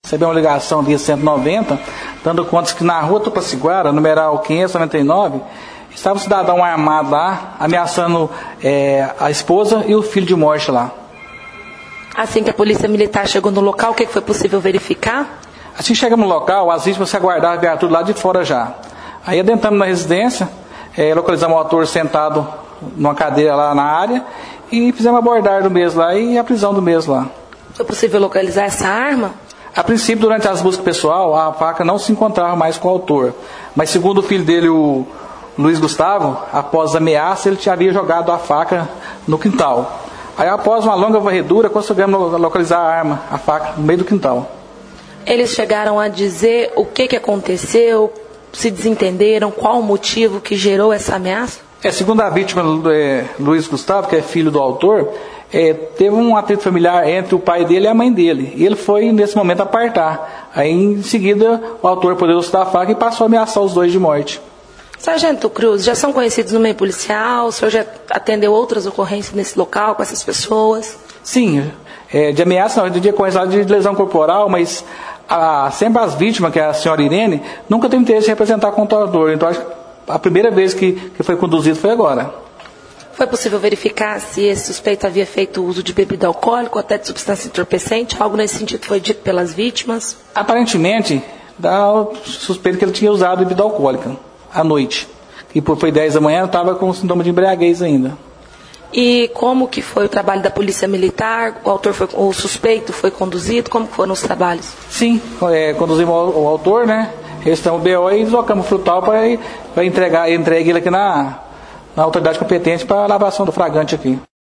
recebemos uma ligação via 190, dando conta que na rua Tupaciguara, numeral 599, estava um cidadão armado lá, ameaçando a esposa e o filho de morte lá. Assim que a polícia militar chegou no local, o que foi possível verificar? Assim chegamos no local, as vítimas se aguardavam a viatura lá de fora já. Aí adentramos na residência, localizamos o autor sentado numa cadeira lá na área e fizemos a abordagem do mesmo lá e a prisão do mesmo lá. Foi possível localizar essa arma? A princípio, durante as buscas pessoal, a faca não se encontrava mais com o autor. Mas segundo o filho dele, o Luiz Gustavo, após a ameaça, ele havia jogado a faca no quintal. Aí após uma longa varredura, conseguimos localizar a arma, a faca, no meio do quintal. Eles chegaram a dizer o que aconteceu, se desentenderam, qual o motivo que gerou essa ameaça? Segundo a vítima, Luiz Gustavo, que é filho do autor, teve um atrito familiar entre o pai dele e a mãe dele. E ele foi, nesse momento, apartar. Aí, em seguida, o autor poderoso da faca e passou a ameaçar os dois de morte. Sargento Cruz, já são conhecidos no meio policial? O senhor já atendeu outras ocorrências nesse local com essas pessoas? Sim, de ameaça não, eu tinha conhecido de lesão corporal, mas sempre as vítimas, que é a senhora Irene, nunca teve interesse em representar contra o autor. Então, acho que a primeira vez que foi conduzido foi agora. Foi possível verificar se esse suspeito havia feito uso de bebida alcoólica ou até de substância entorpecente? Algo nesse sentido foi dito pelas vítimas? Aparentemente, dá o suspeito que ele tinha usado bebida alcoólica à noite. E foi 10 da manhã, estava com sintoma de embriaguez ainda. E como que foi o trabalho da polícia militar? O suspeito foi conduzido? Como foram os trabalhos? Sim, conduzimos o autor, né? Registramos o BO e deslocamos o frutal para entregue ele aqui na autoridade competente para a lavação do flagrante aqui.